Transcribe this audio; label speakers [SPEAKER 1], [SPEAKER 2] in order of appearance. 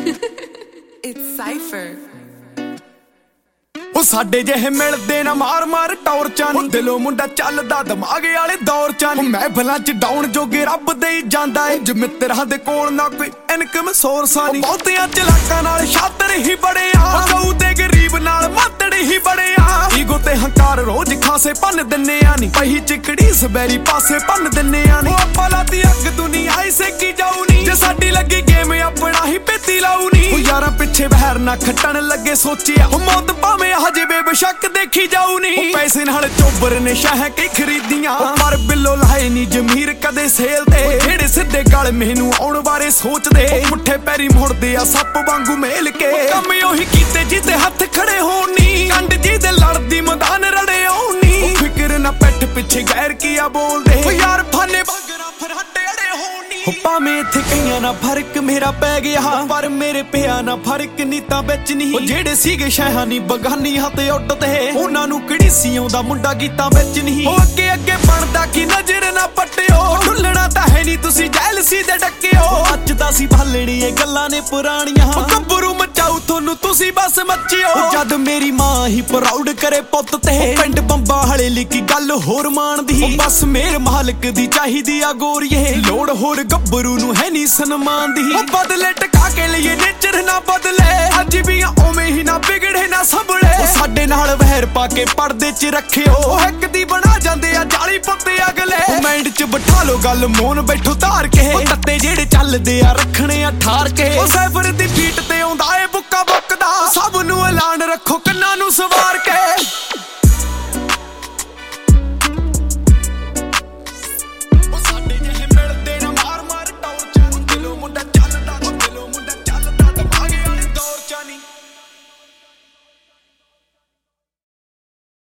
[SPEAKER 1] It's Cypher.
[SPEAKER 2] ਉਹ ਸਾਡੇ ਜਿਹੇ ਮਿਲਦੇ ਨਾ ਮਾਰ ਮਾਰ ਟੌਰਚਾਂ ਨੀ ਦਿਲੋਂ ਮੁੰਡਾ ਚੱਲਦਾ ਦਿਮਾਗ ਵਾਲੇ ਦੌਰ ਚ ਨੀ ਮਹਿਫਲਾਂ ਚ ਡਾਉਣ ਜੋਗੇ ਰੱਬ ਦੇ ਹੀ ਜਾਂਦਾ ਏ ਜੇ ਮਿੱਤਰਾਂ ਦੇ ਕੋਲ ਨਾ ਕੋਈ ਇਨਕਮ ਸੋਰਸਾਂ ਨੀ ਬਹੁਤਿਆਂ ਚਲਾਕਾਂ ਨਾਲ ਸ਼ਾਤਰ ਹੀ ਬੜੇ ਆ ਗਊ ਤੇ ਗਰੀਬ ਨਾਲ ਮਾਤੜ ਹੀ ਬੜੇ ਆ ਈਗੋ ਤੇ ਹੰਕਾਰ ਰੋਜ਼ ਖਾਸੇ ਭੰਨ ਦਿੰਨੇ ਆ ਨੀ ਪਹੀ ਚਿਕੜੀ ਸਬੈਰੀ ਪਾਸੇ ਭੰਨ ਦਿੰਨੇ ਆ ਨੀ ਆਪਾਂ ਲਾਤੀ ਅੱਗ ਦੁਨੀਆ ਹੀ ਸੇਕੀ ਜਾਊ ਨੀ ਜੇ ਸਾਡੀ ਲੱਗੀ ਗੇਮ ਆਪਣਾ ਹੀ ਪੇਤੀ ਲਾਊ ਨੀ ਉਹ ਯਾਰਾਂ ਪਿੱਛੇ ਬਹਿਰ ਨਾ ਖੱਟਣ ਲੱਗੇ ਸੋਚਿਆ ਉਹ ਮੌਤ ਭਾਵੇਂ ਹਜੇ ਬੇਸ਼ੱਕ ਦੇਖੀ ਜਾਊ ਨੀ ਪੈਸੇ ਨਾਲ ਚੋਬਰ ਨੇ ਸ਼ਾਹ ਕੇ ਖਰੀਦੀਆਂ ਪਰ ਬਿੱਲੋ ਲਾਏ ਨੀ ਜ਼ਮੀਰ ਕਦੇ ਸੇਲ ਤੇ ਜਿਹੜੇ ਸਿੱਧੇ ਗਲ ਮੈਨੂੰ ਆਉਣ ਬਾਰੇ ਸੋਚਦੇ ਮੁੱਠੇ ਪੈਰੀ ਮੁੜਦੇ ਆ ਸੱਪ ਵਾਂਗੂ ਮੇਲ ਕੇ ਕੰਮ ਉਹੀ ਕੀਤੇ ਜਿਹਦੇ ਹੱਥ ਖੜੇ ਹੋਣ ਨੀ ਕੰਡ ਜਿਹਦੇ ਲੜਦੀ ਮੈਦਾਨ ਰੜੇ ਆਉ ਨੀ ਫਿਕਰ ਨਾ ਪੈਠ ਪਿੱਛੇ ਗੈਰ ਕੀਆ ਬੋਲਦੇ ਓ ਯਾਰ ਫਾਨੇ ਬਾਗਰਾ ਫਰਹੱਟੇ ਅੜੇ ਹੋਣ ਨੀ ਭਾਵੇਂ ਇੱਥੇ ਕਈਆਂ ਨਾਲ ਫਰਕ ਮੇਰਾ ਪੈ ਗਿਆ ਪਰ ਮੇਰੇ ਪਿਆ ਨਾ ਫਰਕ ਨੀਤਾਂ ਵਿੱਚ ਨਹੀਂ ਉਹ ਜਿਹੜੇ ਸੀਗੇ ਸ਼ਹਿਹਾਂ ਨੀ ਬਗਾਨੀ ਹੱਥ ਉੱਡਦੇ ਉਹਨਾਂ ਨੂੰ ਕਿਹੜੀ ਸੀ ਆਉਂਦਾ ਮੁੰਡਾ ਗੀਤਾਂ ਵਿੱਚ ਨਹੀਂ ਉਹ ਅੱਗੇ ਅੱਗੇ ਬਣਦਾ ਕੀ ਨਜ਼ਰ ਨਾ ਪੱਟਿਓ ਢੁੱਲਣਾ ਤਾਂ ਹੈ ਨਹੀਂ ਤੁਸੀਂ ਜੈਲਸੀ ਦੇ ਡੱਕਿਓ ਅੱਜ ਤਾਂ ਸੀ ਭਾਲਣੀ ਇਹ ਗੱਲਾਂ ਨੇ ਪੁਰਾਣੀਆਂ ਗੱਭਰੂ ਮਚਾਉ ਤੁਹਾਨੂੰ ਤੁਸੀਂ ਬਸ ਮੱਚਿਓ ਜਦ ਮੇਰੀ ਮਾਂ ਹੀ ਪ੍ਰਾਊਡ ਕਰੇ ਪੁੱਤ ਤੇ ਪਿੰਡ ਬੰਬਾ ਹਲੇ ਲਿਖੀ ਗੱਲ ਹੋਰ ਮਾਣਦੀ ਬਸ ਮੇਰ ਮਾਲਕ ਦੀ ਚਾਹੀਦੀ ਆ ਗੋਰੀਏ ਲੋੜ ਹੋਰ ਗੱਭਰੂ ਨੂੰ ਹੈ ਨਹੀਂ ਸਨਮਾਨ ਦੀ ਉਹ ਬਦਲੇ ਟਕਾ ਕੇ ਲਈਏ ਨੇਚਰ ਨਾ ਬਦਲੇ ਅੱਜ ਵੀ ਉਵੇਂ ਹੀ ਨਾ ਵਿਗੜੇ ਨਾ ਸੰਭਲੇ ਸਾਡੇ ਨਾਲ ਵਹਿਰ ਪਾ ਕੇ ਪਰਦੇ ਚ ਰੱਖਿਓ ਉਹ ਇੱਕ ਦੀ ਬਣਾ ਜਾਂਦੇ ਆ ਜਾਲੀ ਪੁੱਤੇ ਅਗਲੇ ਮਾਈਂਡ ਚ ਬਿਠਾ ਲੋ ਗੱਲ ਮੋਨ ਬੈਠੋ ਧਾਰ ਕੇ ਉਹ ਤੱਤੇ ਜਿਹੜੇ ਚੱਲਦੇ ਆ ਰੱਖਣੇ ਆ ਠਾਰ ਕੇ ਉਹ ਸਾਈਫਰ ਦੀ ਬੀਟ ਤੇ ਆਉਂਦਾ ਏ ਬੁੱਕਾ ਬੁੱਕਦਾ ਸਭ ਨੂੰ ਐਲਾਨ ਰੱਖੋ ਕੰਨਾਂ ਨੂੰ ਸਵਾਰ ਕੇ